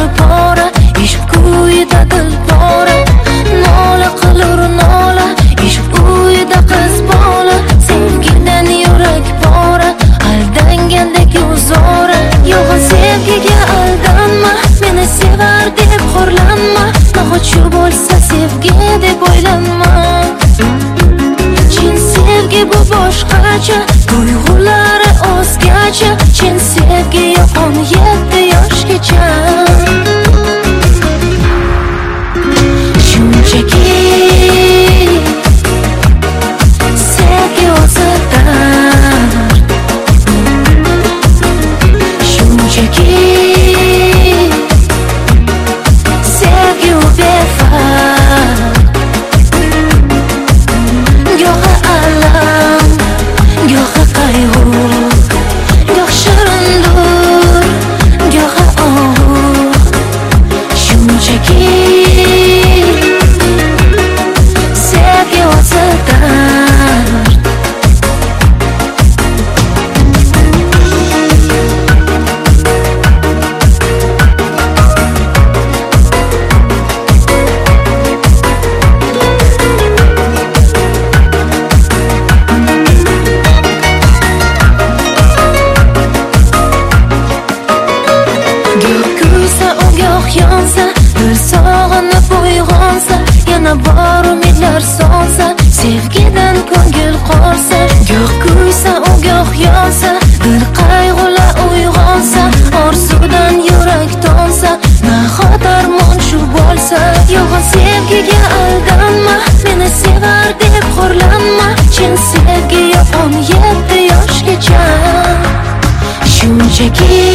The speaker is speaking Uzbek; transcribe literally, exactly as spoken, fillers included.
puli pora, ishq uyida dil pora. Nola qilur nola, ishq uyida qiz bola. Sevgidan yurak pora, aldangandek o'zora. Yolg'on sevgiga aldanma, meni sevar deb xorlanma. Nahot shu bo'lsa sevgi deb o'ylanma. Chin sevgi bu boshqacha, tuyg'ulari o'zgacha. Chin sevgi yo'q o'n yetti yoshgacha. Shunchaki sevgi o'zi dard. Shunchaki sevgi u befarq. Go'yo alam, go'yo qayg'u, go'yo shirindur, go'yo og'u. Shunchaki sevgi o'zi dard. Yonsa, dil sog'inib uyg'onsa, yana bor umidlar so'nsa, sevgidan ko'ngil qolsa. Goh kuysa, u goh yonsa, dil qayg'ula uyg'onsa, orzudan yurak tonsa. Nahot armon shu bo'lsa, yolg'on sevgiga aldanma, meni sevar deb xorlanma. Chin sevgi yo'q o'n yetti yoshgacha. Shunchaki